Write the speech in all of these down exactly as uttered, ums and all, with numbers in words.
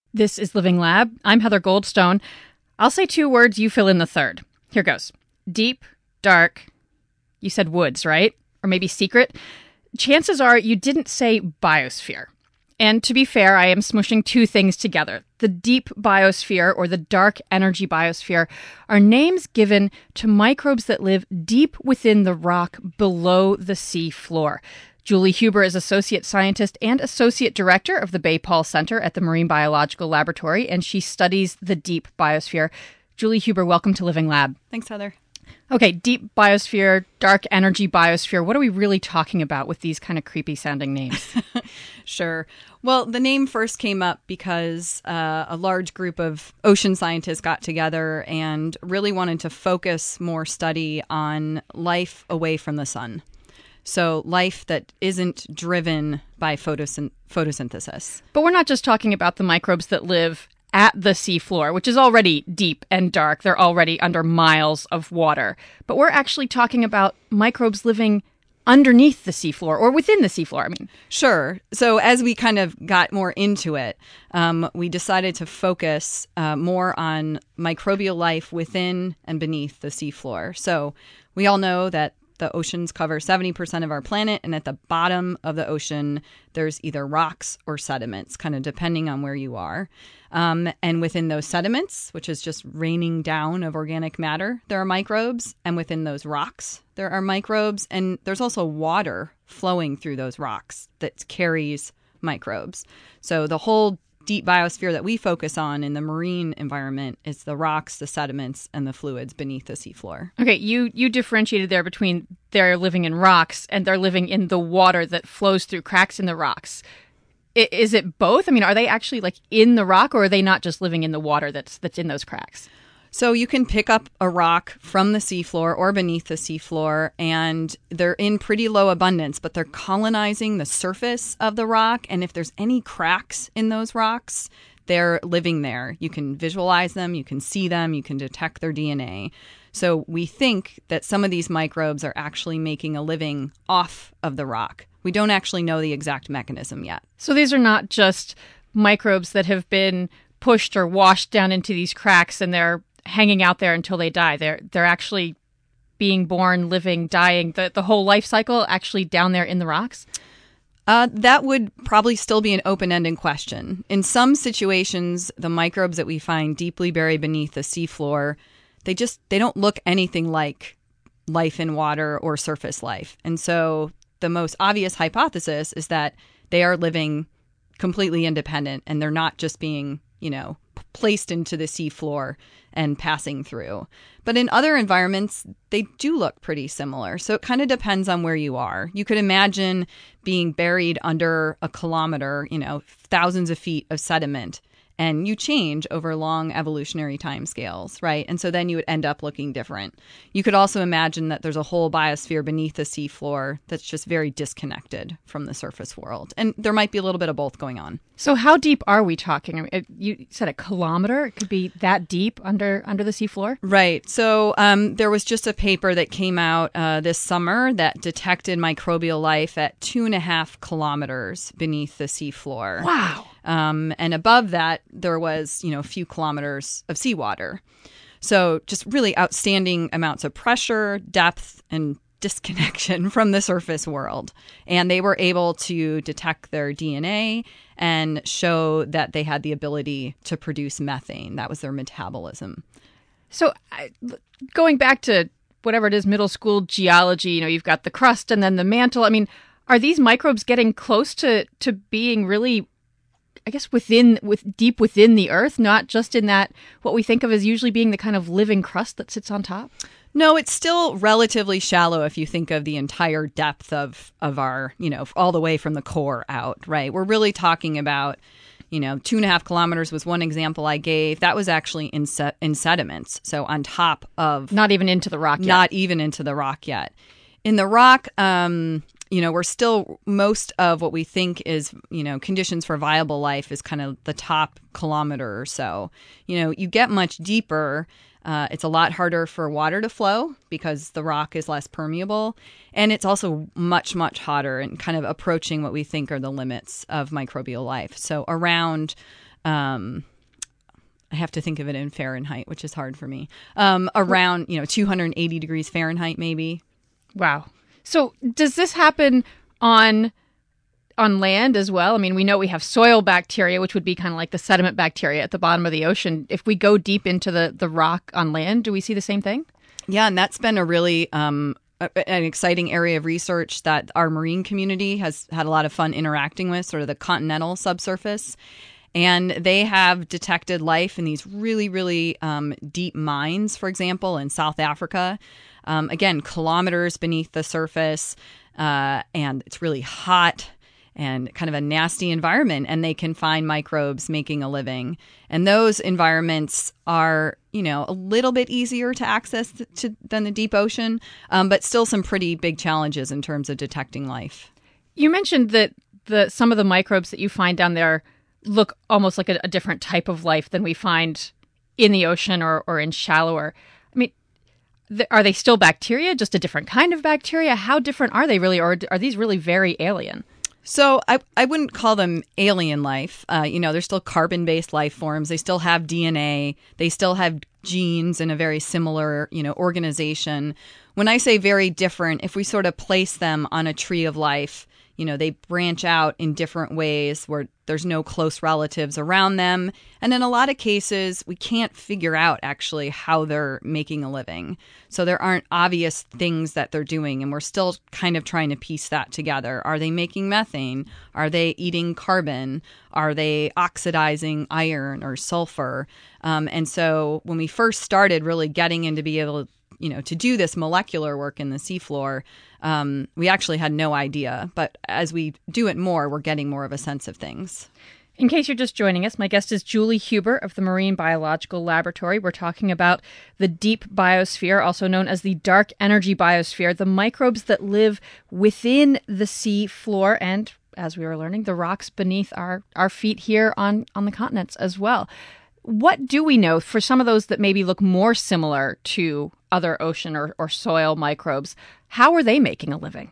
This is Living Lab. I'm Heather Goldstone. I'll say two words, you fill in the third. Here goes. Deep, dark. You said woods, right? Or maybe secret. Chances are you didn't say biosphere. And to be fair, I am smushing two things together. The deep biosphere, or the dark energy biosphere, are names given to microbes that live deep within the rock below the sea floor. Julie Huber is Associate Scientist and Associate Director of the Bay-Paul Center at the Marine Biological Laboratory, and she studies the deep biosphere. Julie Huber, welcome to Living Lab. Thanks, Heather. Okay, deep biosphere, dark energy biosphere. What are we really talking about with these kind of creepy sounding names? Sure. Well, the name first came up because uh, a large group of ocean scientists got together and really wanted to focus more study on life away from the sun. So life that isn't driven by photosyn- photosynthesis. But we're not just talking about the microbes that live at the seafloor, which is already deep and dark. They're already under miles of water. But we're actually talking about microbes living underneath the seafloor, or within the seafloor, I mean. Sure. So as we kind of got more into it, um, we decided to focus uh, more on microbial life within and beneath the seafloor. So we all know that the oceans cover seventy percent of our planet, and at the bottom of the ocean, there's either rocks or sediments, kind of depending on where you are. Um, and within those sediments, which is just raining down of organic matter, there are microbes. And within those rocks, there are microbes. And there's also water flowing through those rocks that carries microbes. So the whole deep biosphere that we focus on in the marine environment is the rocks, the sediments, and the fluids beneath the seafloor. Okay, you you differentiated there between they're living in rocks and they're living in the water that flows through cracks in the rocks. I, is it both? I mean, are they actually like in the rock, or are they not just living in the water that's that's in those cracks? So you can pick up a rock from the seafloor or beneath the seafloor, and they're in pretty low abundance, but they're colonizing the surface of the rock. And if there's any cracks in those rocks, they're living there. You can visualize them, you can see them, you can detect their D N A. So we think that some of these microbes are actually making a living off of the rock. We don't actually know the exact mechanism yet. So these are not just microbes that have been pushed or washed down into these cracks and they're hanging out there until they die. They're they're actually being born, living, dying, the, the whole life cycle actually down there in the rocks? Uh, that would probably still be an open-ended question. In some situations, the microbes that we find deeply buried beneath the seafloor, they just they don't look anything like life in water or surface life. And so the most obvious hypothesis is that they are living completely independent and they're not just being, you know, placed into the seafloor and passing through. But in other environments, they do look pretty similar. So it kind of depends on where you are. You could imagine being buried under a kilometer, you know, thousands of feet of sediment, and you change over long evolutionary timescales, right? And so then you would end up looking different. You could also imagine that there's a whole biosphere beneath the seafloor that's just very disconnected from the surface world. And there might be a little bit of both going on. So how deep are we talking? I mean, it, you said a kilometer? It could be that deep under under the seafloor? Right. So um, there was just a paper that came out uh, this summer that detected microbial life at two and a half kilometers beneath the seafloor. Wow. Um, and above that, there was, you know, a few kilometers of seawater. So just really outstanding amounts of pressure, depth, and disconnection from the surface world. And they were able to detect their D N A and show that they had the ability to produce methane. That was their metabolism. So I, going back to whatever it is, middle school geology, you know, you've got the crust and then the mantle. I mean, are these microbes getting close to, to being really, I guess, within, with deep within the earth, not just in that, what we think of as usually being the kind of living crust that sits on top? No, it's still relatively shallow if you think of the entire depth of, of our, you know, all the way from the core out, right? We're really talking about, you know, two and a half kilometers was one example I gave. That was actually in, se- in sediments. So on top of... Not even into the rock yet. Not even into the rock yet. In the rock, um, you know, we're still, most of what we think is, you know, conditions for viable life is kind of the top kilometer or so. You know, you get much deeper, uh, it's a lot harder for water to flow because the rock is less permeable. And it's also much, much hotter and kind of approaching what we think are the limits of microbial life. So around um, I have to think of it in Fahrenheit, which is hard for me. Um, around, you know, two hundred eighty degrees Fahrenheit, maybe. Wow. So does this happen on on land as well? I mean, we know we have soil bacteria, which would be kind of like the sediment bacteria at the bottom of the ocean. If we go deep into the, the rock on land, do we see the same thing? Yeah, and that's been a really um, a, an exciting area of research that our marine community has had a lot of fun interacting with, sort of the continental subsurface. And they have detected life in these really, really um, deep mines, for example, in South Africa. Um, again, kilometers beneath the surface, uh, and it's really hot and kind of a nasty environment, and they can find microbes making a living. And those environments are, you know, a little bit easier to access to, than the deep ocean, um, but still some pretty big challenges in terms of detecting life. You mentioned that the some of the microbes that you find down there look almost like a, a different type of life than we find in the ocean or, or in shallower. I mean, th- are they still bacteria, just a different kind of bacteria? How different are they really, or are these really very alien? So I, I wouldn't call them alien life. Uh, you know, they're still carbon-based life forms. They still have D N A. They still have genes in a very similar, you know, organization. When I say very different, if we sort of place them on a tree of life, you know, they branch out in different ways where there's no close relatives around them. And in a lot of cases, we can't figure out actually how they're making a living. So there aren't obvious things that they're doing. And we're still kind of trying to piece that together. Are they making methane? Are they eating carbon? Are they oxidizing iron or sulfur? Um, and so when we first started really getting into be able to, you know, to do this molecular work in the seafloor, um, we actually had no idea. But as we do it more, we're getting more of a sense of things. In case you're just joining us, my guest is Julie Huber of the Marine Biological Laboratory. We're talking about the deep biosphere, also known as the dark energy biosphere, the microbes that live within the sea floor and, as we were learning, the rocks beneath our, our feet here on, on the continents as well. What do we know for some of those that maybe look more similar to other ocean or, or soil microbes? How are they making a living?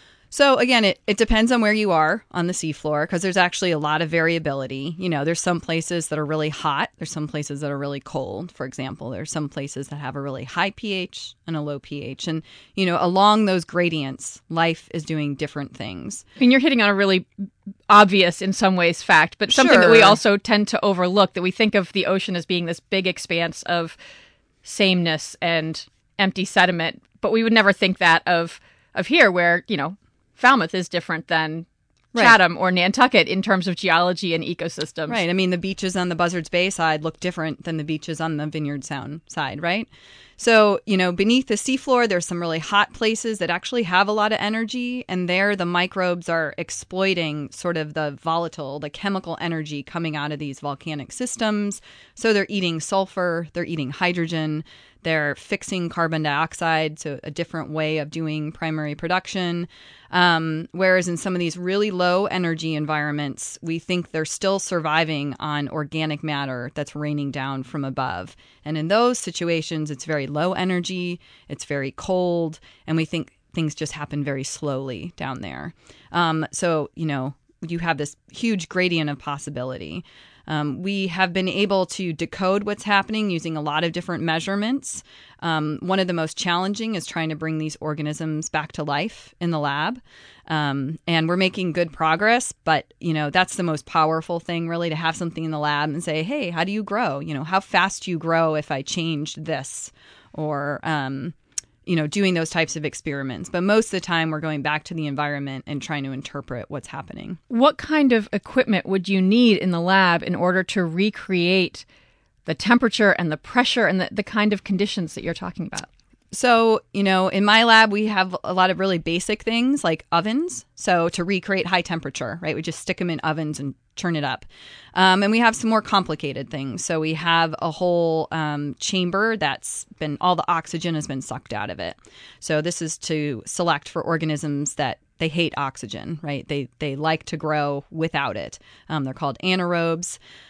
So again, it, it depends on where you are on the seafloor because there's actually a lot of variability. You know, there's some places that are really hot. There's some places that are really cold. For example, there's some places that have a really high pH and a low pH. And, you know, along those gradients, life is doing different things. I mean, you're hitting on a really obvious in some ways fact, but something Sure. that we also tend to overlook, that we think of the ocean as being this big expanse of sameness and empty sediment. But we would never think that of, of here where, you know, Falmouth is different than Right. Chatham or Nantucket in terms of geology and ecosystems. Right. I mean, the beaches on the Buzzards Bay side look different than the beaches on the Vineyard Sound side, right? So, you know, beneath the seafloor, there's some really hot places that actually have a lot of energy. And there, the microbes are exploiting sort of the volatile, the chemical energy coming out of these volcanic systems. So they're eating sulfur, they're eating hydrogen, they're fixing carbon dioxide, so a different way of doing primary production. Um, whereas in some of these really low energy environments, we think they're still surviving on organic matter that's raining down from above. And in those situations, it's very low energy, it's very cold, and we think things just happen very slowly down there. Um, so, you know, you have this huge gradient of possibility. Um, we have been able to decode what's happening using a lot of different measurements. Um, one of the most challenging is trying to bring these organisms back to life in the lab. Um, and we're making good progress, but, you know, that's the most powerful thing, really, to have something in the lab and say, hey, how do you grow? You know, how fast do you grow if I changed this? Or, um, you know, doing those types of experiments. But most of the time, we're going back to the environment and trying to interpret what's happening. What kind of equipment would you need in the lab in order to recreate the temperature and the pressure and the, the kind of conditions that you're talking about? So, you know, in my lab, we have a lot of really basic things like ovens. So to recreate high temperature, right? We just stick them in ovens and turn it up. Um, and we have some more complicated things. So we have a whole um, chamber that's been, all the oxygen has been sucked out of it. So this is to select for organisms that they hate oxygen, right? They they like to grow without it. Um, they're called anaerobes.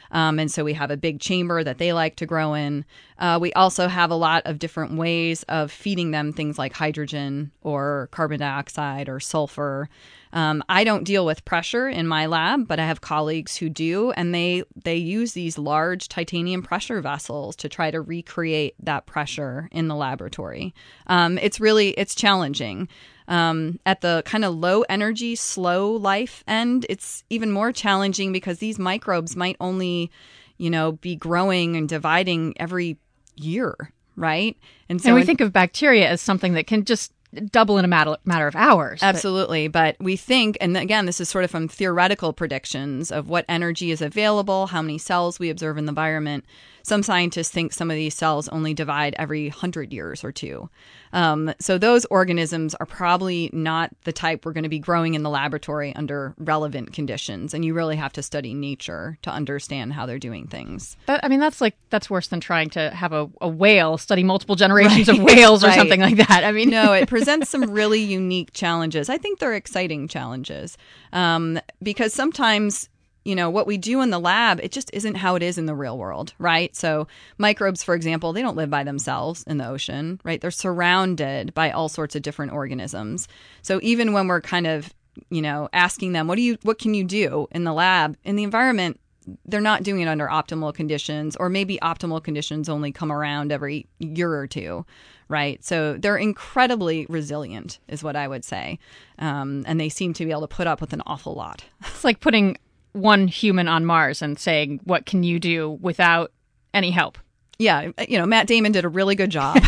Um, and so we have a big chamber that they like to grow in. Uh, we also have a lot of different ways of feeding them things like hydrogen or carbon dioxide or sulfur. Um, I don't deal with pressure in my lab, but I have colleagues who do, and they they use these large titanium pressure vessels to try to recreate that pressure in the laboratory. Um, it's really it's challenging. Um, at the kind of low energy, slow life end, it's even more challenging because these microbes might only, you know, be growing and dividing every year, right? And so and we in- think of bacteria as something that can just double in a matter, matter of hours. Absolutely. But we think, and again, this is sort of from theoretical predictions of what energy is available, how many cells we observe in the environment. Some scientists think some of these cells only divide every one hundred years or two. Um, so those organisms are probably not the type we're going to be growing in the laboratory under relevant conditions. And you really have to study nature to understand how they're doing things. That, I mean, that's like that's worse than trying to have a, a whale study multiple generations right. of whales or right. something like that. I mean, no, it presents some really unique challenges. I think they're exciting challenges um, because sometimes, you know, what we do in the lab, it just isn't how it is in the real world, right? So microbes, for example, they don't live by themselves in the ocean, right? They're surrounded by all sorts of different organisms. So even when we're kind of, you know, asking them, what do you, what can you do in the lab, in the environment, they're not doing it under optimal conditions, or maybe optimal conditions only come around every year or two, right? So they're incredibly resilient, is what I would say. Um, and they seem to be able to put up with an awful lot. It's like putting one human on Mars and saying, what can you do without any help? Yeah, you know, Matt Damon did a really good job.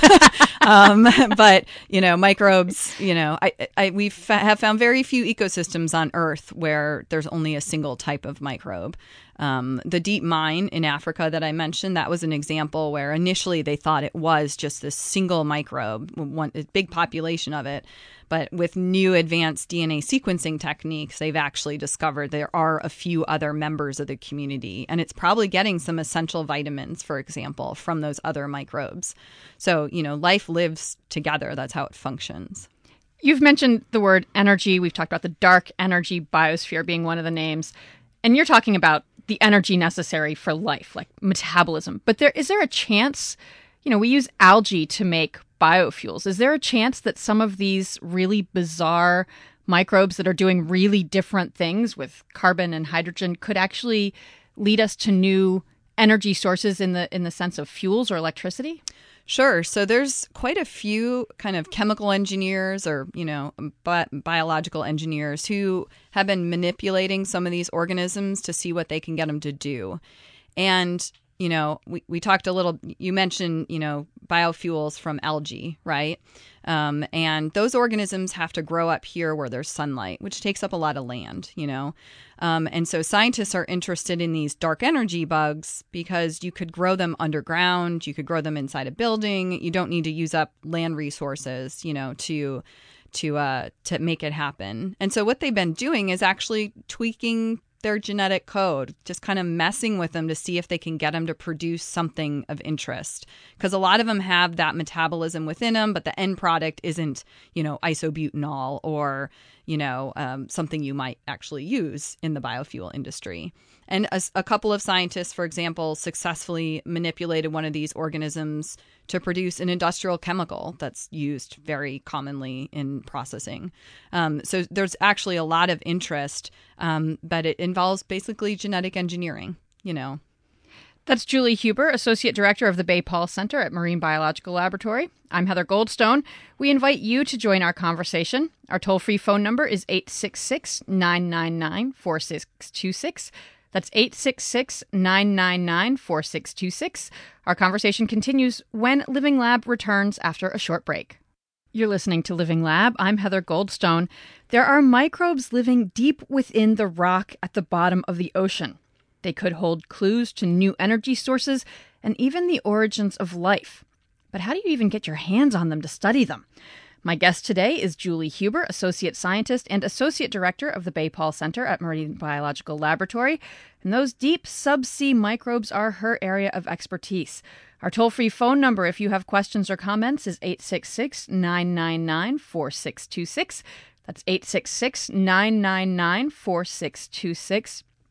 um, but, you know, microbes, you know, I, I we fa- have found very few ecosystems on Earth where there's only a single type of microbe. Um, the deep mine in Africa that I mentioned, that was an example where initially they thought it was just this single microbe, one a big population of it. But with new advanced D N A sequencing techniques, they've actually discovered there are a few other members of the community. And it's probably getting some essential vitamins, for example, from those other microbes. So, you know, life lives together. That's how it functions. You've mentioned the word energy. We've talked about the dark energy biosphere being one of the names. And you're talking about the energy necessary for life, like metabolism. But there is there a chance, you know, we use algae to make biofuels. Is there a chance that some of these really bizarre microbes that are doing really different things with carbon and hydrogen could actually lead us to new energy sources in the in the sense of fuels or electricity? Sure. So there's quite a few kind of chemical engineers or, you know, bi- biological engineers who have been manipulating some of these organisms to see what they can get them to do. And, you know, we, we talked a little, you mentioned, you know, biofuels from algae, right? Um, and those organisms have to grow up here where there's sunlight, which takes up a lot of land, you know. Um, and so scientists are interested in these dark energy bugs because you could grow them underground, you could grow them inside a building. You don't need to use up land resources, you know, to to uh, to make it happen. And so what they've been doing is actually tweaking their genetic code, just kind of messing with them to see if they can get them to produce something of interest. Because a lot of them have that metabolism within them, but the end product isn't, you know, isobutanol or, you know, um, something you might actually use in the biofuel industry. And a, a couple of scientists, for example, successfully manipulated one of these organisms to produce an industrial chemical that's used very commonly in processing. Um, so there's actually a lot of interest, um, but it involves basically genetic engineering, you know. That's Julie Huber, Associate Director of the Bay-Paul Center at Marine Biological Laboratory. I'm Heather Goldstone. We invite you to join our conversation. Our toll-free phone number is eight six six, nine nine nine, four six two six. That's eight six six, nine nine nine, four six two six. Our conversation continues when Living Lab returns after a short break. You're listening to Living Lab. I'm Heather Goldstone. There are microbes living deep within the rock at the bottom of the ocean. They could hold clues to new energy sources and even the origins of life. But how do you even get your hands on them to study them? My guest today is Julie Huber, Associate Scientist and Associate Director of the Bay-Paul Center at Marine Biological Laboratory. And those deep subsea microbes are her area of expertise. Our toll-free phone number, if you have questions or comments, is eight six six, nine nine nine, four six two six. That's eight six six, nine nine nine, four six two six.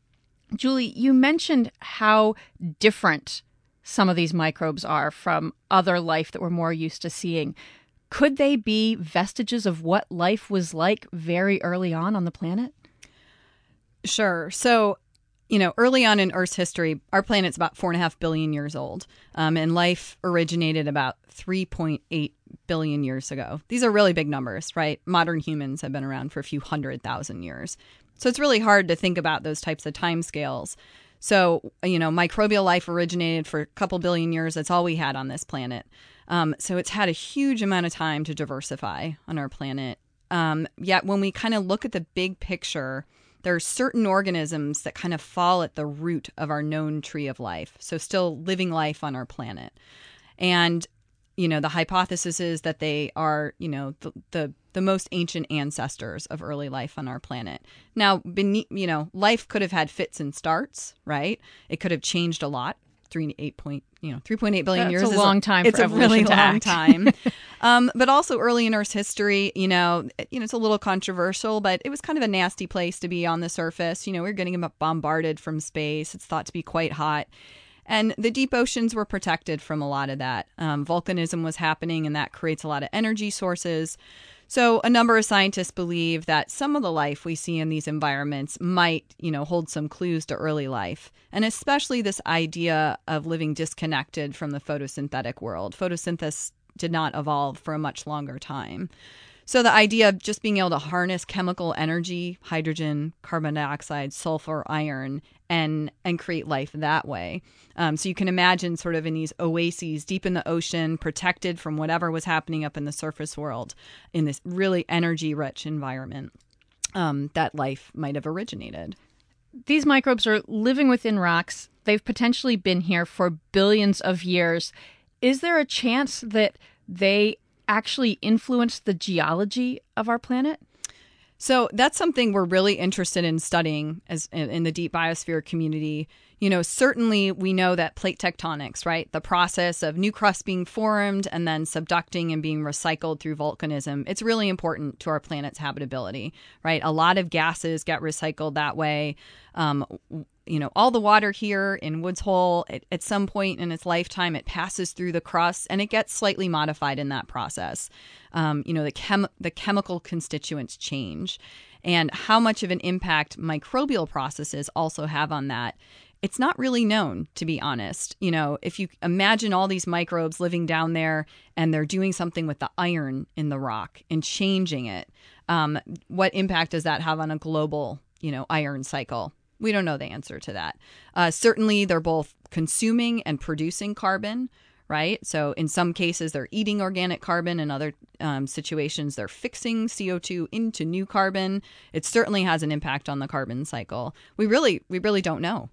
Julie, you mentioned how different some of these microbes are from other life that we're more used to seeing. Could they be vestiges of what life was like very early on on the planet? Sure. So, you know, early on in Earth's history, our planet's about four and a half billion years old, um, and life originated about three point eight billion years ago. These are really big numbers, right? Modern humans have been around for a few hundred thousand years. So it's really hard to think about those types of timescales. So, you know, microbial life originated for a couple billion years. That's all we had on this planet. Um, so it's had a huge amount of time to diversify on our planet. Um, yet when we kind of look at the big picture, there are certain organisms that kind of fall at the root of our known tree of life. So still living life on our planet. And, you know, the hypothesis is that they are, you know, the, the the most ancient ancestors of early life on our planet. Now, beneath, you know, life could have had fits and starts, right? It could have changed a lot. Three eight point, you know, three point eight billion That's years a is long time. It's for a really to long act. time. um, but also early in Earth's history, you know, you know, it's a little controversial, but it was kind of a nasty place to be on the surface. You know, we we're getting bombarded from space. It's thought to be quite hot. And the deep oceans were protected from a lot of that. Um, volcanism was happening, and that creates a lot of energy sources. So a number of scientists believe that some of the life we see in these environments might, you know, hold some clues to early life, and especially this idea of living disconnected from the photosynthetic world. Photosynthesis did not evolve for a much longer time. So the idea of just being able to harness chemical energy, hydrogen, carbon dioxide, sulfur, iron, and and create life that way. Um, so you can imagine sort of in these oases deep in the ocean, protected from whatever was happening up in the surface world, in this really energy-rich environment, um, that life might have originated. These microbes are living within rocks. They've potentially been here for billions of years. Is there a chance that they actually influence the geology of our planet? So that's something we're really interested in studying as in the deep biosphere community. You know, certainly we know that plate tectonics, right? The process of new crust being formed and then subducting and being recycled through volcanism. It's really important to our planet's habitability, right? A lot of gases get recycled that way. Um, you know, all the water here in Woods Hole, it, at some point in its lifetime, it passes through the crust and it gets slightly modified in that process. Um, you know, the chem- the chemical constituents change. And how much of an impact microbial processes also have on that, it's not really known, to be honest. You know, if you imagine all these microbes living down there and they're doing something with the iron in the rock and changing it, um, what impact does that have on a global, you know, iron cycle? We don't know the answer to that. Uh, certainly, they're both consuming and producing carbon, right? So in some cases, they're eating organic carbon. In other um, situations, they're fixing C O two into new carbon. It certainly has an impact on the carbon cycle. We really, we really don't know.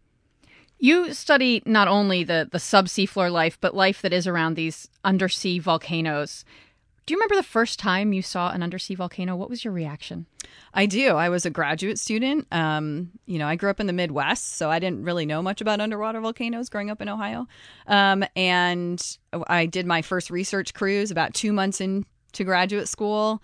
You study not only the, the subsea floor life, but life that is around these undersea volcanoes. Do you remember the first time you saw an undersea volcano? What was your reaction? I do. I was a graduate student. Um, you know, I grew up in the Midwest, so I didn't really know much about underwater volcanoes growing up in Ohio. Um, and I did my first research cruise about two months into graduate school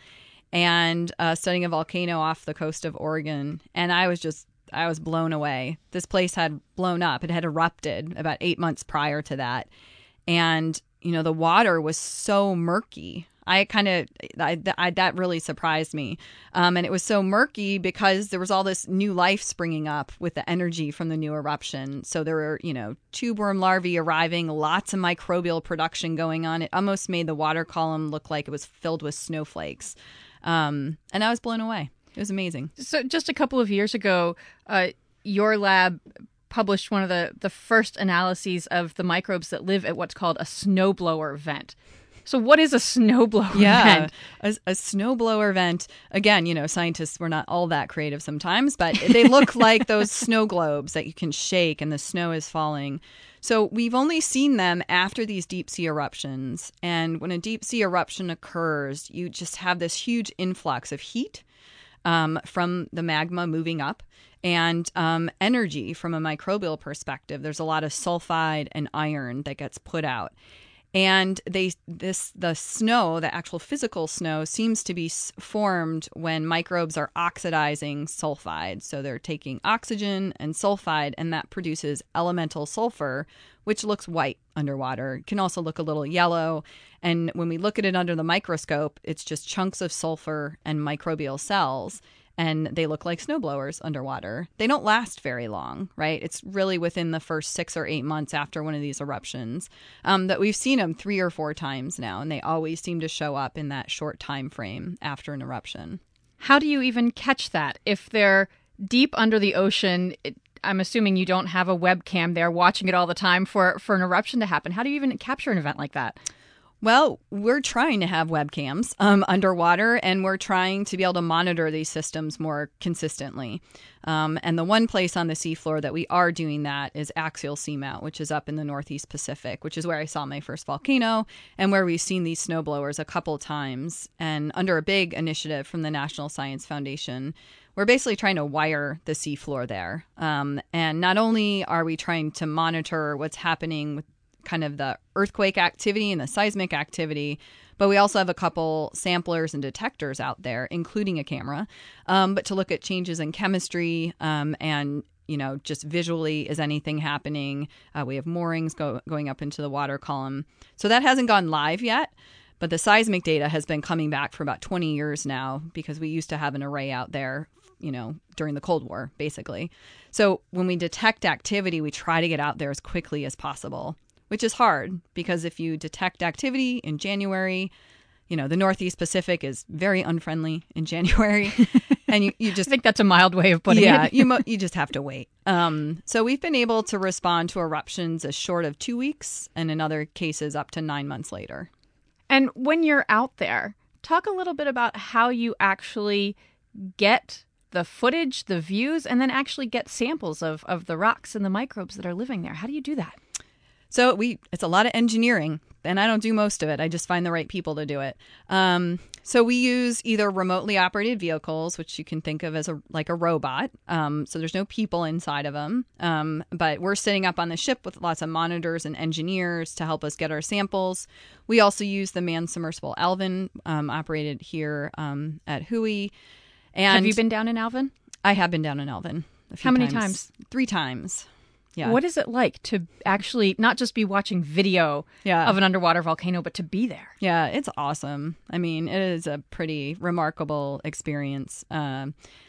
and uh, studying a volcano off the coast of Oregon. And I was just, I was blown away. This place had blown up. It had erupted about eight months prior to that. And, you know, the water was so murky. I kind of, I, I, that really surprised me. Um, and it was so murky because there was all this new life springing up with the energy from the new eruption. So there were, you know, tube worm larvae arriving, lots of microbial production going on. It almost made the water column look like it was filled with snowflakes. Um, and I was blown away. It was amazing. So just a couple of years ago, uh, your lab published one of the, the first analyses of the microbes that live at what's called a snowblower vent. So what is a snowblower yeah, vent? A, a snowblower vent. Again, you know, scientists were not all that creative sometimes, but they look like those snow globes that you can shake and the snow is falling. So we've only seen them after these deep sea eruptions. And when a deep sea eruption occurs, you just have this huge influx of heat um, from the magma moving up and um, energy from a microbial perspective. There's a lot of sulfide and iron that gets put out. And they this the snow, the actual physical snow, seems to be formed when microbes are oxidizing sulfide. So they're taking oxygen and sulfide, and that produces elemental sulfur, which looks white underwater. It can also look a little yellow. And when we look at it under the microscope, it's just chunks of sulfur and microbial cells. And they look like snowblowers underwater. They don't last very long, right? It's really within the first six or eight months after one of these eruptions um, that we've seen them three or four times now, and they always seem to show up in that short time frame after an eruption. How do you even catch that? If they're deep under the ocean, it, I'm assuming you don't have a webcam there watching it all the time for, for an eruption to happen. How do you even capture an event like that? Well, we're trying to have webcams um, underwater, and we're trying to be able to monitor these systems more consistently. Um, and the one place on the seafloor that we are doing that is Axial Seamount, which is up in the Northeast Pacific, which is where I saw my first volcano and where we've seen these snowblowers a couple times. And under a big initiative from the National Science Foundation, we're basically trying to wire the seafloor there. Um, and not only are we trying to monitor what's happening with kind of the earthquake activity and the seismic activity, but we also have a couple samplers and detectors out there, including a camera, um, but to look at changes in chemistry um, and, you know, just visually, is anything happening? Uh, we have moorings go- going up into the water column. So that hasn't gone live yet, but the seismic data has been coming back for about twenty years now, because we used to have an array out there, you know, during the Cold War, basically. So when we detect activity, we try to get out there as quickly as possible, which is hard because if you detect activity in January, you know, the Northeast Pacific is very unfriendly in January. And you, you just I think that's a mild way of putting yeah, it. you mo- you just have to wait. Um, so we've been able to respond to eruptions as short of two weeks and in other cases up to nine months later. And when you're out there, talk a little bit about how you actually get the footage, the views, and then actually get samples of, of the rocks and the microbes that are living there. How do you do that? So we it's a lot of engineering, and I don't do most of it. I just find the right people to do it. Um, so we use either remotely operated vehicles, which you can think of as a like a robot. Um, so there's no people inside of them, um, but we're sitting up on the ship with lots of monitors and engineers to help us get our samples. We also use the manned submersible Alvin, um, operated here um, at H U I. And have you been down in Alvin? I have been down in Alvin a few How many times. times? Three times. Yeah. What is it like to actually not just be watching video Yeah. of an underwater volcano, but to be there? Yeah, it's awesome. I mean, it is a pretty remarkable experience. Um,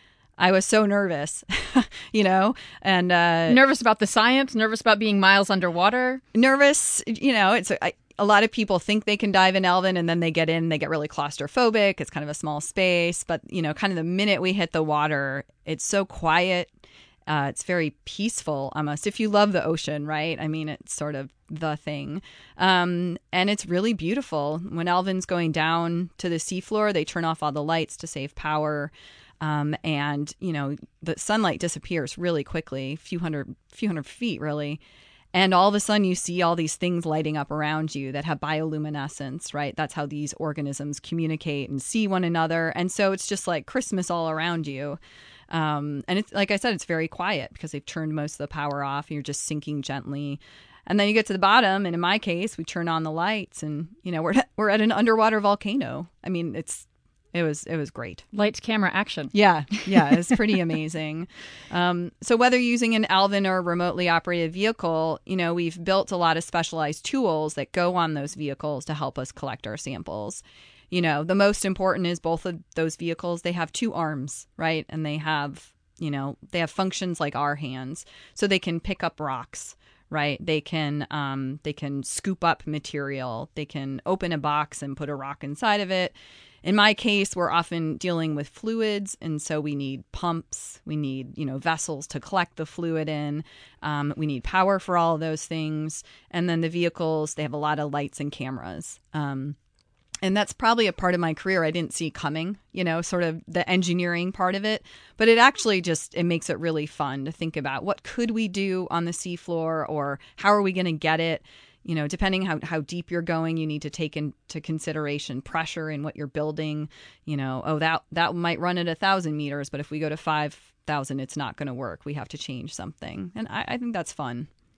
I was so nervous, you know, and uh, Nervous about the science, nervous about being miles underwater. nervous, you know, it's a, I, a lot of people think they can dive in Alvin and then they get in, they get really claustrophobic. It's kind of a small space, but, you know, kind of the minute we hit the water, it's so quiet. Uh, it's very peaceful almost. If you love the ocean, right? I mean, it's sort of the thing. Um, and it's really beautiful. When Alvin's going down to the seafloor, they turn off all the lights to save power. Um, and, you know, the sunlight disappears really quickly, a few hundred, few hundred feet, really. And all of a sudden you see all these things lighting up around you that have bioluminescence, right? That's how these organisms communicate and see one another. And so it's just like Christmas all around you. Um, and it's like I said, it's very quiet because they've turned most of the power off and you're just sinking gently. And then you get to the bottom. And in my case, we turn on the lights and, you know, we're, we're at an underwater volcano. I mean, it's, It was it was great. Lights, camera, action. Yeah, yeah, it's pretty amazing. Um, so whether using an Alvin or a remotely operated vehicle, you know, we've built a lot of specialized tools that go on those vehicles to help us collect our samples. You know, the most important is both of those vehicles, they have two arms, right? And they have, you know, they have functions like our hands. So they can pick up rocks, right? They can um, they can scoop up material. They can open a box and put a rock inside of it. In my case, we're often dealing with fluids, and so we need pumps. We need, you know, vessels to collect the fluid in. Um, we need power for all of those things. And then the vehicles, they have a lot of lights and cameras. Um, and that's probably a part of my career I didn't see coming, you know, sort of the engineering part of it. But it actually just, it makes it really fun to think about what could we do on the seafloor, or how are we going to get it? You know, depending how, how deep you're going, you need to take into consideration pressure in what you're building. You know, oh, that that might run at a thousand meters, but if we go to five thousand, it's not going to work. We have to change something. And I, I think that's fun.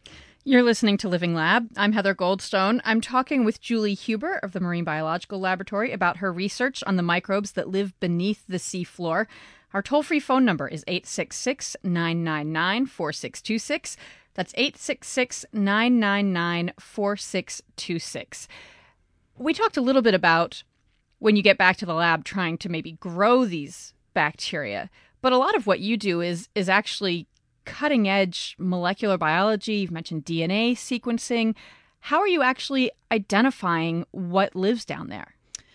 You're listening to Living Lab. I'm Heather Goldstone. I'm talking with Julie Huber of the Marine Biological Laboratory about her research on the microbes that live beneath the seafloor. Our toll-free phone number is eight six six, nine nine nine, four six two six. That's eight six six, nine nine nine, four six two six. We talked a little bit about when you get back to the lab trying to maybe grow these bacteria, but a lot of what you do is is actually cutting-edge molecular biology. You've mentioned D N A sequencing. How are you actually identifying what lives down there?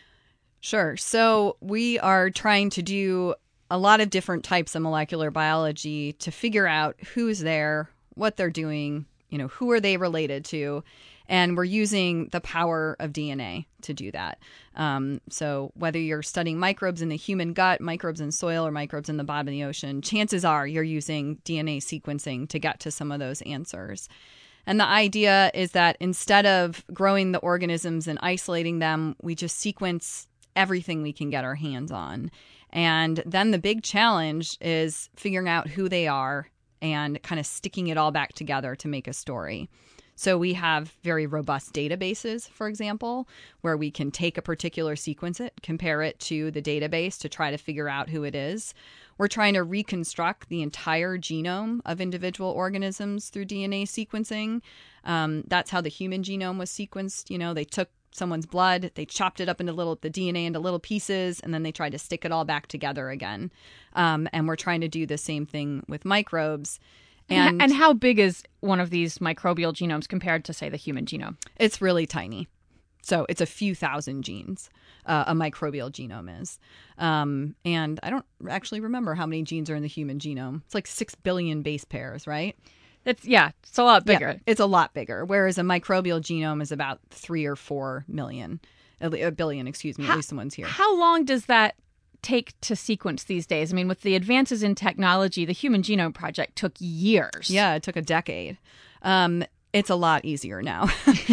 Sure. So we are trying to do a lot of different types of molecular biology to figure out who's there, what they're doing, you know, who are they related to, and we're using the power of D N A to do that. Um, so whether you're studying microbes in the human gut, microbes in soil, or microbes in the bottom of the ocean, chances are you're using D N A sequencing to get to some of those answers. And the idea is that instead of growing the organisms and isolating them, we just sequence everything we can get our hands on. And then the big challenge is figuring out who they are and kind of sticking it all back together to make a story. So we have very robust databases, for example, where we can take a particular sequence, it, compare it to the database to try to figure out who it is. We're trying to reconstruct the entire genome of individual organisms through D N A sequencing. Um, that's how the human genome was sequenced. You know, they took someone's blood, they chopped it up into little, the D N A into little pieces, and then they tried to stick it all back together again. Um, and we're trying to do the same thing with microbes. And, and how big is one of these microbial genomes compared to, say, the human genome? It's really tiny. So it's a few thousand genes, uh, a microbial genome is. Um, and I don't actually remember how many genes are in the human genome. It's like six billion base pairs, right? It's yeah, it's a lot bigger. Yeah, it's a lot bigger, whereas a microbial genome is about three or four million, a billion, excuse me, how, at least the ones here. How long does that take to sequence these days? I mean, with the advances in technology, the Human Genome Project took years. Yeah, it took a decade. Um, it's a lot easier now.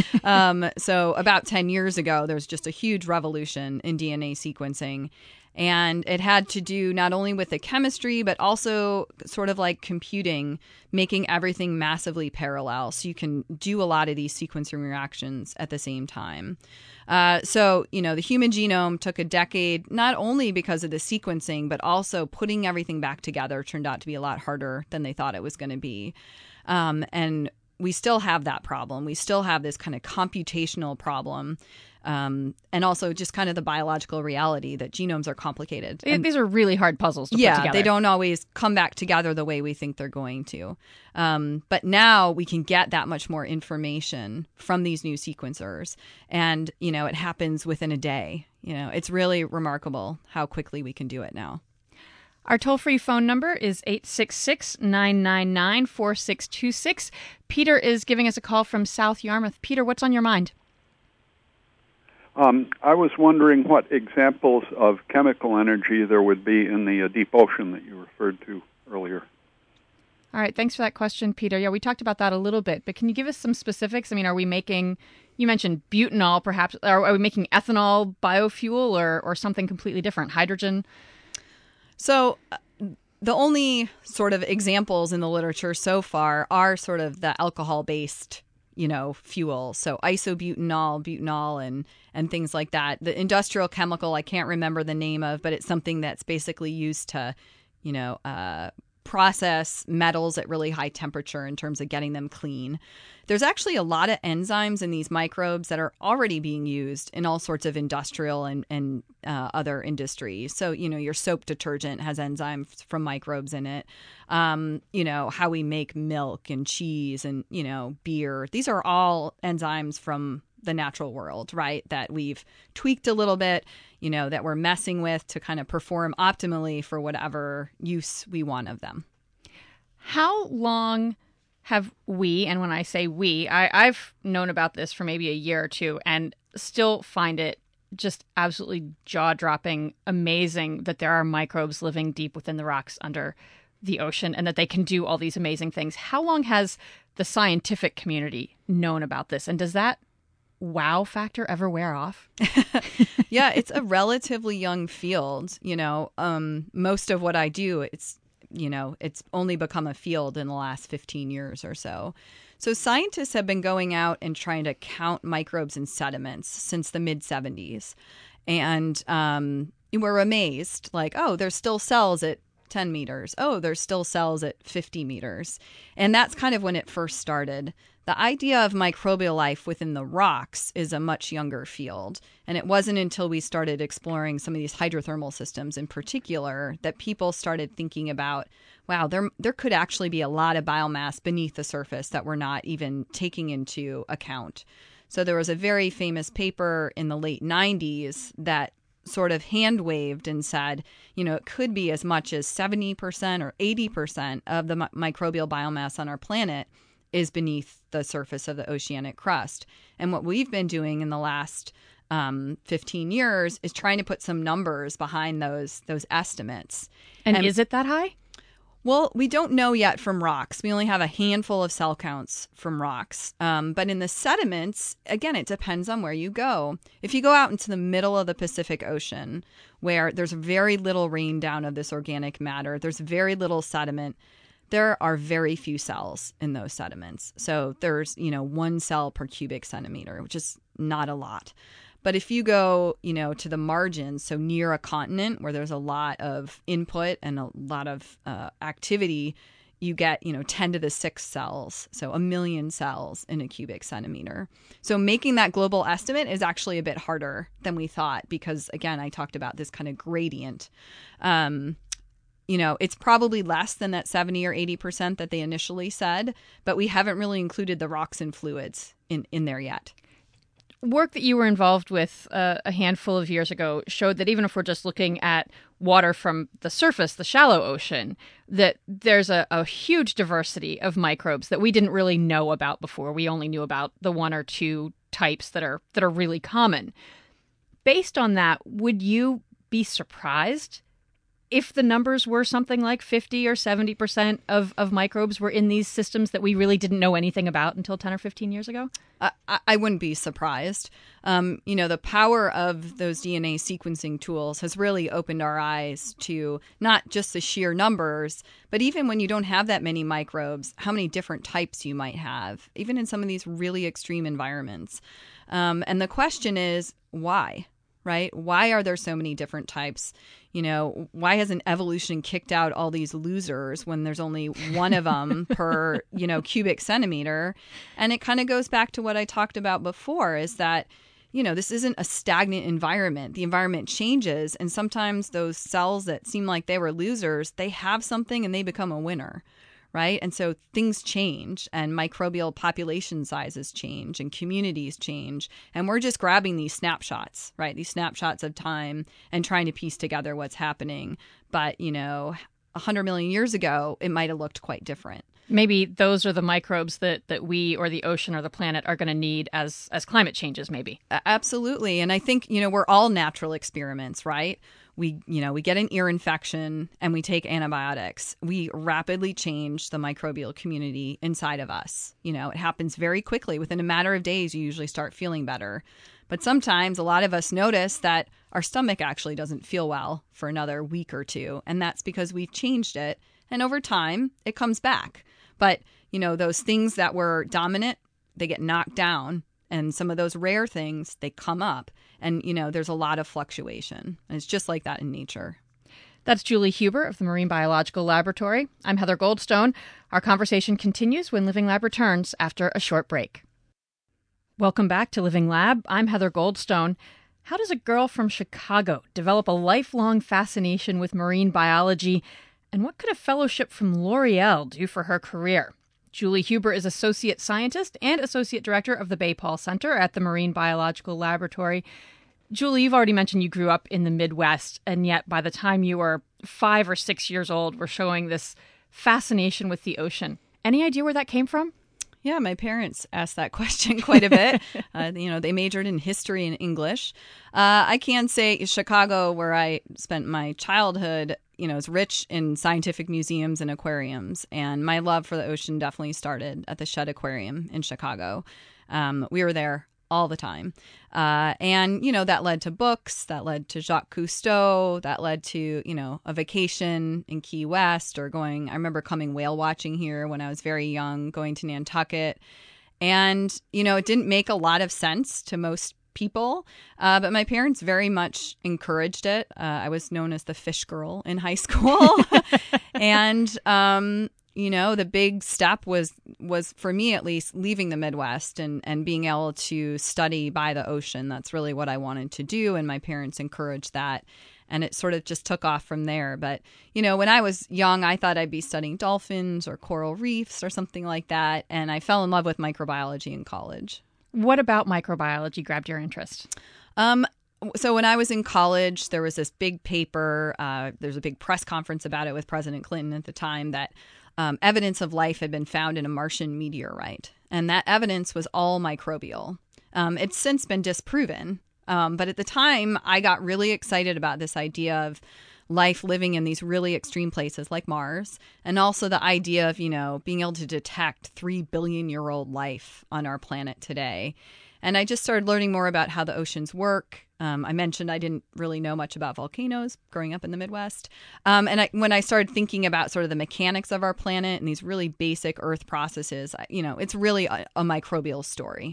um, so about ten years ago, there was just a huge revolution in D N A sequencing. And it had to do not only with the chemistry, but also sort of like computing, making everything massively parallel. So you can do a lot of these sequencing reactions at the same time. Uh, so, you know, the human genome took a decade, not only because of the sequencing, but also putting everything back together turned out to be a lot harder than they thought it was going to be. Um, and we still have that problem. We still have this kind of computational problem. Um, and also just kind of the biological reality that genomes are complicated. And these are really hard puzzles to yeah, put together. They don't always come back together the way we think they're going to. Um, but now we can get that much more information from these new sequencers. And, you know, it happens within a day. You know, it's really remarkable how quickly we can do it now. Our toll-free phone number is eight six six, nine nine nine, four six two six. Peter is giving us a call from South Yarmouth. Peter, what's on your mind? Um, I was wondering what examples of chemical energy there would be in the uh, deep ocean that you referred to earlier. All right, thanks for that question, Peter. Yeah, we talked about that a little bit, but can you give us some specifics? I mean, are we making, you mentioned butanol, perhaps, are, are we making ethanol biofuel or, or something completely different, hydrogen? So uh, the only sort of examples in the literature so far are sort of the alcohol-based, you know, fuel. So isobutanol, butanol, and and things like that. The industrial chemical, I can't remember the name of, but it's something that's basically used to, you know, uh, process metals at really high temperature in terms of getting them clean. There's actually a lot of enzymes in these microbes that are already being used in all sorts of industrial and, and uh, other industries. So, you know, your soap detergent has enzymes from microbes in it. Um, you know, how we make milk and cheese and, you know, beer. These are all enzymes from the natural world, right? That we've tweaked a little bit, you know, that we're messing with to kind of perform optimally for whatever use we want of them. How long have we, and when I say we, I, I've known about this for maybe a year or two and still find it just absolutely jaw-dropping, amazing that there are microbes living deep within the rocks under the ocean and that they can do all these amazing things. How long has the scientific community known about this? And does that wow factor ever wear off? Yeah, it's a relatively young field. You know, um, most of what I do, it's, you know, it's only become a field in the last fifteen years or so. So scientists have been going out and trying to count microbes in sediments since the mid seventies. And um, we're amazed, like, oh, there's still cells at ten meters. Oh, there's still cells at fifty meters. And that's kind of when it first started. The idea of microbial life within the rocks is a much younger field. And it wasn't until we started exploring some of these hydrothermal systems in particular that people started thinking about, wow, there, there could actually be a lot of biomass beneath the surface that we're not even taking into account. So there was a very famous paper in the late nineties that sort of hand waved and said, you know, it could be as much as seventy percent or eighty percent of the mi- microbial biomass on our planet is beneath the surface of the oceanic crust. And what we've been doing in the last um, fifteen years is trying to put some numbers behind those those estimates. And, and is it that high? Well, we don't know yet from rocks. We only have a handful of cell counts from rocks. Um, but in the sediments, again, it depends on where you go. If you go out into the middle of the Pacific Ocean, where there's very little rain down of this organic matter, there's very little sediment, there are very few cells in those sediments. So there's, you know, one cell per cubic centimeter, which is not a lot. But if you go, you know, to the margins, so near a continent where there's a lot of input and a lot of uh, activity, you get, you know, ten to the sixth cells, so a million cells in a cubic centimeter. So making that global estimate is actually a bit harder than we thought because, again, I talked about this kind of gradient. Um, you know, it's probably less than that seventy or eighty percent that they initially said, but we haven't really included the rocks and fluids in, in there yet. Work that you were involved with uh, a handful of years ago showed that even if we're just looking at water from the surface, the shallow ocean, that there's a, a huge diversity of microbes that we didn't really know about before. We only knew about the one or two types that are that are really common. Based on that, would you be surprised if the numbers were something like fifty or seventy percent of, of microbes were in these systems that we really didn't know anything about until ten or fifteen years ago? I, I wouldn't be surprised. Um, you know, the power of those D N A sequencing tools has really opened our eyes to not just the sheer numbers, but even when you don't have that many microbes, how many different types you might have, even in some of these really extreme environments. Um, and the question is, why? Right? Why are there so many different types? You know, why hasn't evolution kicked out all these losers when there's only one of them per, you know, cubic centimeter? And it kind of goes back to what I talked about before is that, you know, this isn't a stagnant environment. The environment changes. And sometimes those cells that seem like they were losers, they have something and they become a winner. Right. And so things change and microbial population sizes change and communities change. And we're just grabbing these snapshots, right? These snapshots of time and trying to piece together what's happening. But, you know, one hundred million years ago, it might have looked quite different. Maybe those are the microbes that, that we or the ocean or the planet are going to need as as climate changes, maybe. Absolutely. And I think, you know, we're all natural experiments, right? We, you know, we get an ear infection and we take antibiotics. We rapidly change the microbial community inside of us. You know, it happens very quickly. Within a matter of days, you usually start feeling better. But sometimes a lot of us notice that our stomach actually doesn't feel well for another week or two. And that's because we've changed it. And over time, it comes back. But, you know, those things that were dominant, they get knocked down. And some of those rare things, they come up. And, you know, there's a lot of fluctuation. And it's just like that in nature. That's Julie Huber of the Marine Biological Laboratory. I'm Heather Goldstone. Our conversation continues when Living Lab returns after a short break. Welcome back to Living Lab. I'm Heather Goldstone. How does a girl from Chicago develop a lifelong fascination with marine biology? And what could a fellowship from L'Oreal do for her career? Julie Huber is Associate Scientist and Associate Director of the Bay Paul Center at the Marine Biological Laboratory. Julie, you've already mentioned you grew up in the Midwest, and yet by the time you were five or six years old, were showing this fascination with the ocean. Any idea where that came from? Yeah, my parents asked that question quite a bit. uh, you know, they majored in history and English. Uh, I can say Chicago, where I spent my childhood, you know, is rich in scientific museums and aquariums. And my love for the ocean definitely started at the Shedd Aquarium in Chicago. Um, we were there all the time. Uh, and, you know, that led to books, that led to Jacques Cousteau, that led to, you know, a vacation in Key West or going, I remember coming whale watching here when I was very young, going to Nantucket. And, you know, it didn't make a lot of sense to most people, uh, but my parents very much encouraged it. Uh, I was known as the fish girl in high school. and, um, you know, the big step was, was for me at least, leaving the Midwest and, and being able to study by the ocean. That's really what I wanted to do. And my parents encouraged that. And it sort of just took off from there. But, you know, when I was young, I thought I'd be studying dolphins or coral reefs or something like that. And I fell in love with microbiology in college. What about microbiology grabbed your interest? Um, so when I was in college, there was this big paper. Uh, there was a big press conference about it with President Clinton at the time that um, evidence of life had been found in a Martian meteorite. And that evidence was all microbial. Um, it's since been disproven. Um, but at the time, I got really excited about this idea of life living in these really extreme places like Mars, and also the idea of, you know, being able to detect three billion year old life on our planet today. And I just started learning more about how the oceans work. Um, I mentioned I didn't really know much about volcanoes growing up in the Midwest. Um, and I, when I started thinking about sort of the mechanics of our planet and these really basic Earth processes, you know, it's really a, a microbial story.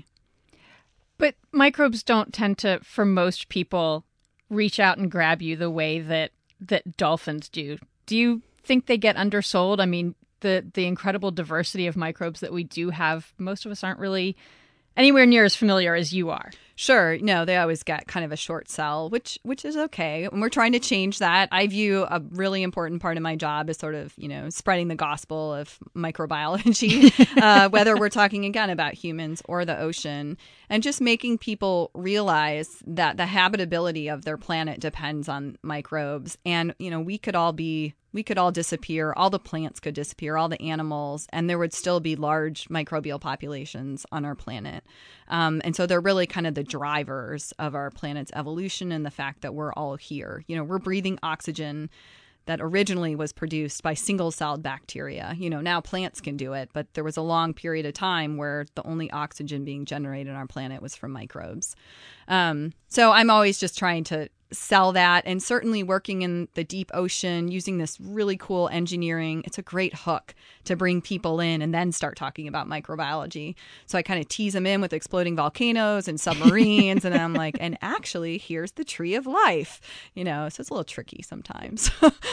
But microbes don't tend to, for most people, reach out and grab you the way that that dolphins do. Do you think they get undersold? I mean, the the incredible diversity of microbes that we do have, most of us aren't really anywhere near as familiar as you are. Sure. No, they always get kind of a short sell, which which is okay. And we're trying to change that. I view a really important part of my job as sort of, you know, spreading the gospel of microbiology, uh, whether we're talking, again, about humans or the ocean, and just making people realize that the habitability of their planet depends on microbes. And, you know, we could all be We could all disappear, all the plants could disappear, all the animals, and there would still be large microbial populations on our planet. Um, and so they're really kind of the drivers of our planet's evolution and the fact that we're all here. You know, we're breathing oxygen that originally was produced by single-celled bacteria. You know, now plants can do it, but there was a long period of time where the only oxygen being generated on our planet was from microbes. Um, so I'm always just trying to sell that, and certainly working in the deep ocean using this really cool engineering, it's a great hook to bring people in and then start talking about microbiology. So I kind of tease them in with exploding volcanoes and submarines, and I'm like, and actually here's the tree of life, you know. So it's a little tricky sometimes.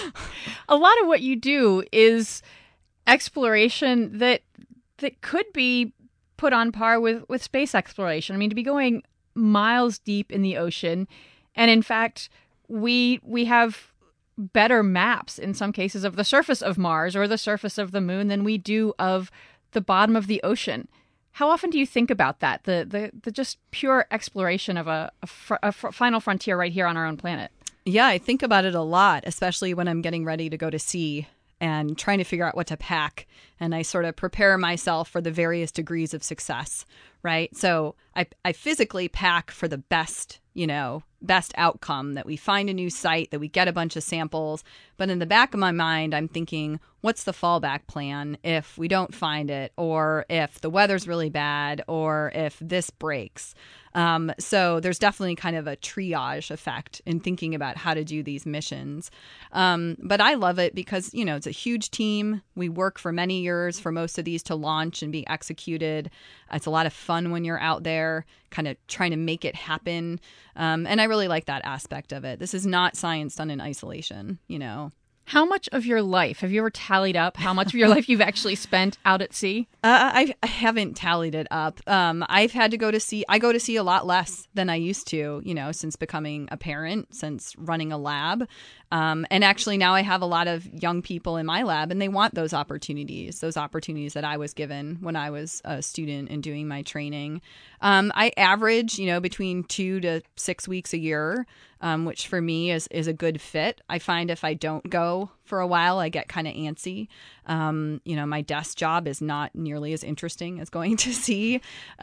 A lot of what you do is exploration that that could be put on par with with space exploration. I mean, to be going miles deep in the ocean. And in fact, we we have better maps in some cases of the surface of Mars or the surface of the moon than we do of the bottom of the ocean. How often do you think about that? The the, the just pure exploration of a, a, fr- a fr- final frontier right here on our own planet. Yeah, I think about it a lot, especially when I'm getting ready to go to sea and trying to figure out what to pack. And I sort of prepare myself for the various degrees of success, right? So I, I physically pack for the best, you know, best outcome, that we find a new site, that we get a bunch of samples. But in the back of my mind, I'm thinking, what's the fallback plan if we don't find it, or if the weather's really bad, or if this breaks? Um, so there's definitely kind of a triage effect in thinking about how to do these missions. Um, but I love it because, you know, it's a huge team. We work for many years for most of these to launch and be executed. It's a lot of fun when you're out there kind of trying to make it happen. Um, and I really like that aspect of it. This is not science done in isolation, you know. How much of your life, have you ever tallied up how much of your life you've actually spent out at sea? Uh, I, I haven't tallied it up. Um, I've had to go to sea. I go to sea a lot less than I used to, you know, since becoming a parent, since running a lab. Um, and actually now I have a lot of young people in my lab, and they want those opportunities, those opportunities that I was given when I was a student and doing my training. Um, I average, you know, between two to six weeks a year, um, which for me is, is a good fit. I find if I don't go for a while, I get kind of antsy. Um, you know, my desk job is not nearly as interesting as going to sea.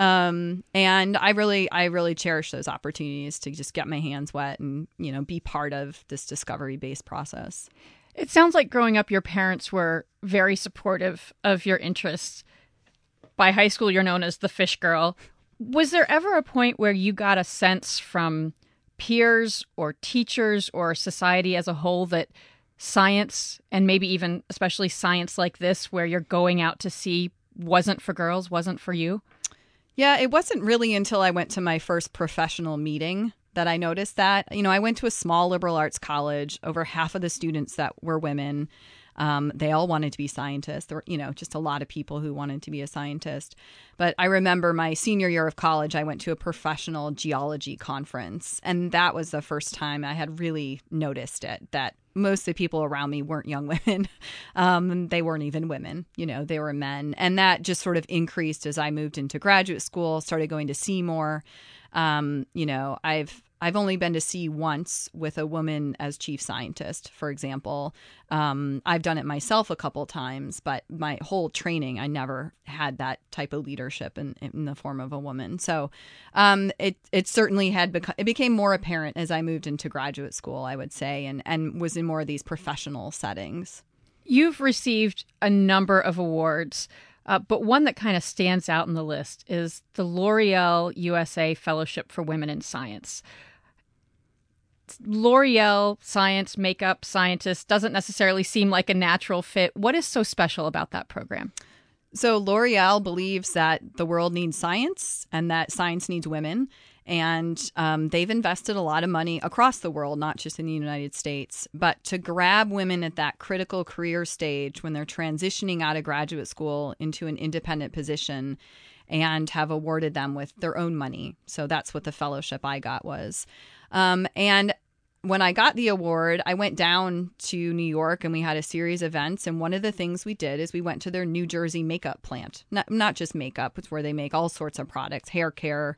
Um, and I really, I really cherish those opportunities to just get my hands wet and, you know, be part of this discovery-based process. It sounds like growing up, your parents were very supportive of your interests. By high school, you're known as the fish girl. Was there ever a point where you got a sense from peers or teachers or society as a whole that science, and maybe even especially science like this, where you're going out to sea, wasn't for girls, wasn't for you? Yeah, it wasn't really until I went to my first professional meeting that I noticed that. You know, I went to a small liberal arts college. Over half of the students that were women. Um, they all wanted to be scientists. There were, you know, just a lot of people who wanted to be a scientist. But I remember my senior year of college, I went to a professional geology conference. And that was the first time I had really noticed it, that most of the people around me weren't young women. Um, they weren't even women, you know, they were men. And that just sort of increased as I moved into graduate school, started going to sea more. Um, you know, I've I've only been to sea once with a woman as chief scientist, for example. Um, I've done it myself a couple times, but my whole training, I never had that type of leadership in, in the form of a woman. So um, it it certainly had become, it became more apparent as I moved into graduate school, I would say, and, and was in more of these professional settings. You've received a number of awards. Uh, but one that kind of stands out in the list is the L'Oreal U S A Fellowship for Women in Science. L'Oreal, science, makeup, scientist, doesn't necessarily seem like a natural fit. What is so special about that program? So L'Oreal believes that the world needs science and that science needs women. And um, they've invested a lot of money across the world, not just in the United States, but to grab women at that critical career stage when they're transitioning out of graduate school into an independent position, and have awarded them with their own money. So that's what the fellowship I got was. Um, and when I got the award, I went down to New York and we had a series of events. And one of the things we did is we went to their New Jersey makeup plant. Not, not just makeup, it's where they make all sorts of products, hair care.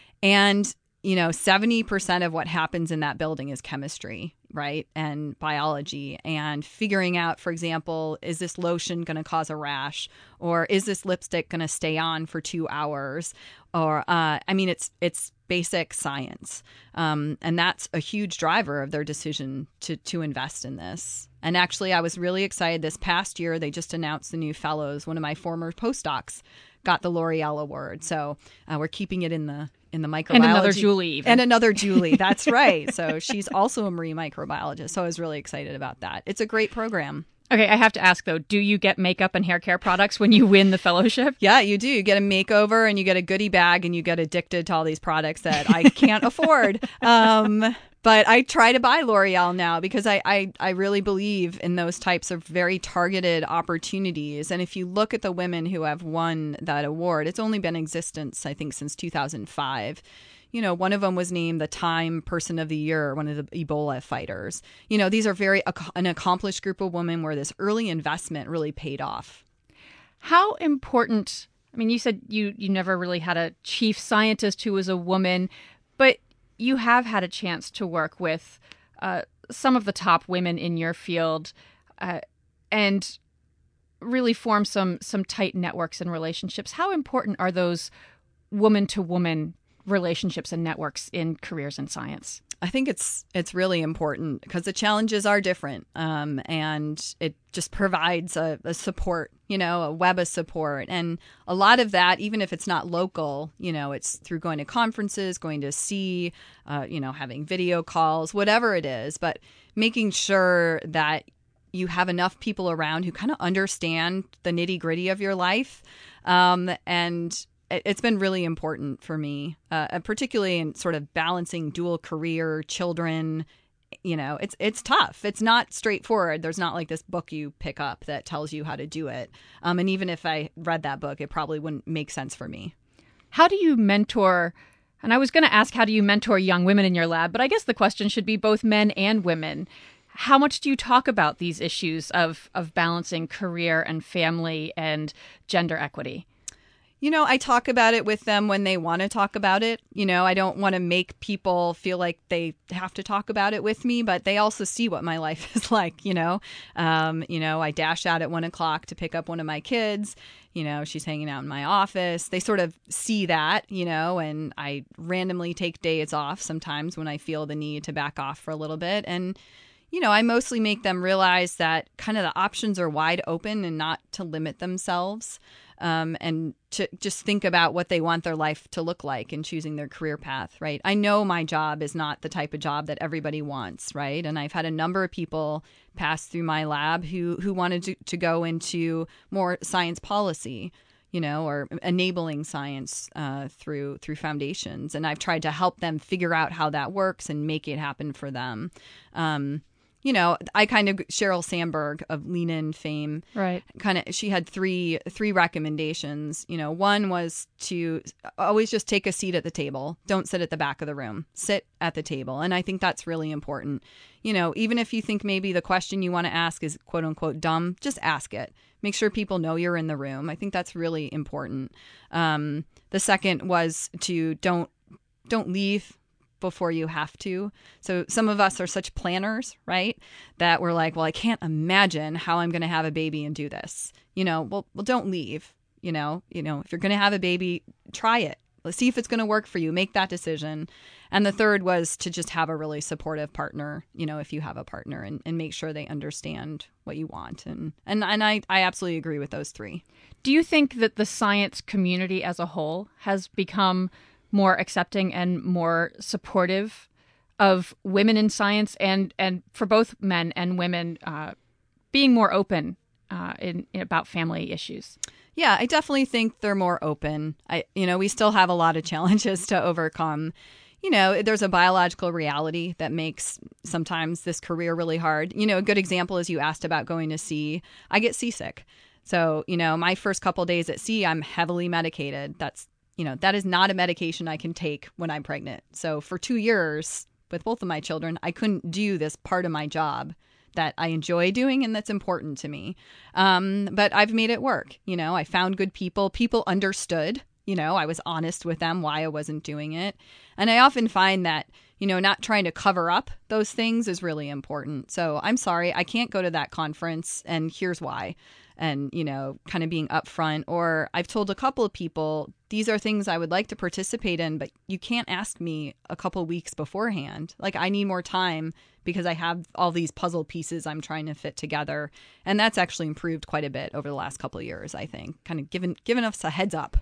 And, you know, seventy percent of what happens in that building is chemistry, right? And biology, and figuring out, for example, is this lotion going to cause a rash, or is this lipstick going to stay on for two hours? Or, uh, I mean, it's it's basic science. Um, and that's a huge driver of their decision to to invest in this. And actually, I was really excited this past year. They just announced the new fellows. One of my former postdocs got the L'Oreal award. So uh, we're keeping it in the in the microbiology. And another Julie. Even. And another Julie. That's right. So she's also a marine microbiologist. So I was really excited about that. It's a great program. Okay, I have to ask, though, do you get makeup and hair care products when you win the fellowship? Yeah, you do. You get a makeover and you get a goodie bag and you get addicted to all these products that I can't afford. Um, but I try to buy L'Oreal now because I, I, I really believe in those types of very targeted opportunities. And if you look at the women who have won that award, it's only been in existence, I think, since two thousand five. You know, one of them was named the Time Person of the Year, one of the Ebola fighters. You know, these are very an accomplished group of women where this early investment really paid off. How important, I mean, you said you, you never really had a chief scientist who was a woman, but you have had a chance to work with uh, some of the top women in your field uh, and really form some, some tight networks and relationships. How important are those woman-to-woman relationships and networks in careers in science? I think it's it's really important because the challenges are different, um, and it just provides a, a support, you know, a web of support. And a lot of that, even if it's not local, you know, it's through going to conferences, going to see, uh, you know, having video calls, whatever it is, but making sure that you have enough people around who kind of understand the nitty gritty of your life, um, and it's been really important for me, uh, particularly in sort of balancing dual career, children. You know, it's it's tough. It's not straightforward. There's not like this book you pick up that tells you how to do it. Um, and even if I read that book, it probably wouldn't make sense for me. How do you mentor? And I was going to ask, how do you mentor young women in your lab? But I guess the question should be both men and women. How much do you talk about these issues of of balancing career and family and gender equity? You know, I talk about it with them when they want to talk about it. You know, I don't want to make people feel like they have to talk about it with me, but they also see what my life is like, you know. Um, you know, I dash out at one o'clock to pick up one of my kids. You know, she's hanging out in my office. They sort of see that, you know, and I randomly take days off sometimes when I feel the need to back off for a little bit. And, you know, I mostly make them realize that kind of the options are wide open and not to limit themselves, um, and to just think about what they want their life to look like in choosing their career path, right? I know my job is not the type of job that everybody wants, right? And I've had a number of people pass through my lab who, who wanted to, to go into more science policy, you know, or enabling science uh, through through foundations. And I've tried to help them figure out how that works and make it happen for them. Um, you know, I kind of, Sheryl Sandberg of Lean In fame, right? Kind of, she had three three recommendations. You know, one was to always just take a seat at the table. Don't sit at the back of the room. Sit at the table. And I think that's really important. You know, even if you think maybe the question you want to ask is quote unquote dumb, just ask it. Make sure people know you're in the room. I think that's really important. Um, the second was to don't don't leave before you have to. So some of us are such planners, right? That we're like, well, I can't imagine how I'm going to have a baby and do this. You know, well, well, don't leave. You know, you know, if you're going to have a baby, try it. Let's see if it's going to work for you. Make that decision. And the third was to just have a really supportive partner, you know, if you have a partner, and, and make sure they understand what you want. And and, and I, I absolutely agree with those three. Do you think that the science community as a whole has become more accepting and more supportive of women in science, and, and for both men and women uh, being more open uh, in, in about family issues? Yeah, I definitely think they're more open. I, you know, we still have a lot of challenges to overcome. You know, there's a biological reality that makes sometimes this career really hard. You know, a good example is you asked about going to sea. I get seasick. So, you know, my first couple days at sea, I'm heavily medicated. That's, you know, that is not a medication I can take when I'm pregnant. So for two years with both of my children, I couldn't do this part of my job that I enjoy doing and that's important to me. Um, but I've made it work. You know, I found good people. People understood. You know, I was honest with them why I wasn't doing it. And I often find that, you know, not trying to cover up those things is really important. So I'm sorry, I can't go to that conference, and here's why. And, you know, kind of being upfront. Or I've told a couple of people, these are things I would like to participate in, but you can't ask me a couple weeks beforehand. Like, I need more time because I have all these puzzle pieces I'm trying to fit together. And that's actually improved quite a bit over the last couple of years, I think, kind of given, given us a heads up.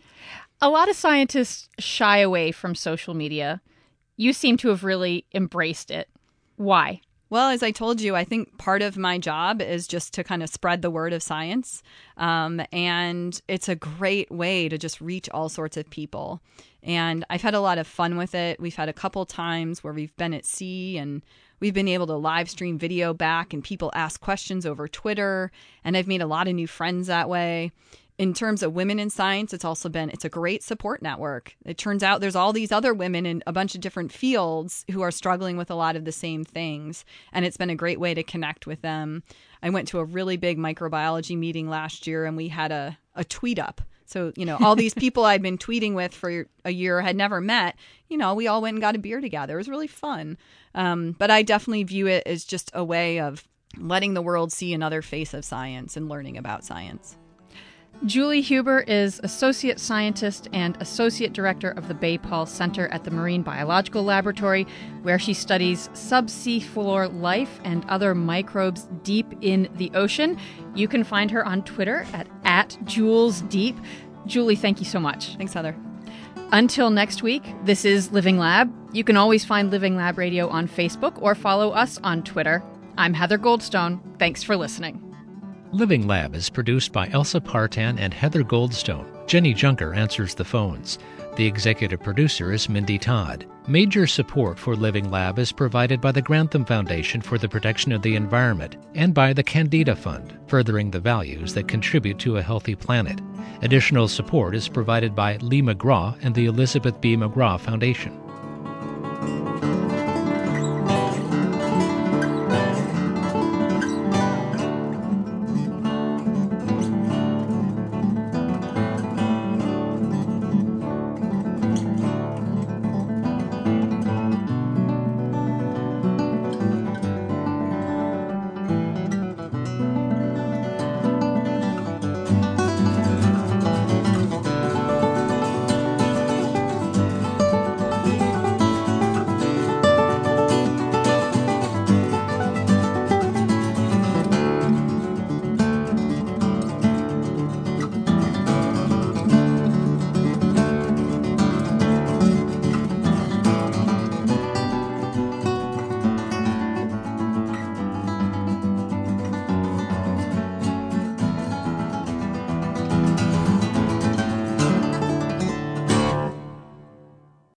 A lot of scientists shy away from social media. You seem to have really embraced it. Why? Well, as I told you, I think part of my job is just to kind of spread the word of science. Um, and it's a great way to just reach all sorts of people. And I've had a lot of fun with it. We've had a couple times where we've been at sea and we've been able to live stream video back and people ask questions over Twitter. And I've made a lot of new friends that way. In terms of women in science, it's also been, it's a great support network. It turns out there's all these other women in a bunch of different fields who are struggling with a lot of the same things. And it's been a great way to connect with them. I went to a really big microbiology meeting last year and we had a, a tweet up. So, you know, all these people I'd been tweeting with for a year had never met. You know, we all went and got a beer together. It was really fun. Um, but I definitely view it as just a way of letting the world see another face of science and learning about science. Julie Huber is Associate Scientist and Associate Director of the Bay-Paul Center at the Marine Biological Laboratory, where she studies subsea floor life and other microbes deep in the ocean. You can find her on Twitter at, at JulesDeep. Julie, thank you so much. Thanks, Heather. Until next week, this is Living Lab. You can always find Living Lab Radio on Facebook or follow us on Twitter. I'm Heather Goldstone. Thanks for listening. Living Lab is produced by Elsa Partan and Heather Goldstone. Jenny Junker answers the phones. The executive producer is Mindy Todd. Major support for Living Lab is provided by the Grantham Foundation for the Protection of the Environment and by the Candida Fund, furthering the values that contribute to a healthy planet. Additional support is provided by Lee McGraw and the Elizabeth B. McGraw Foundation.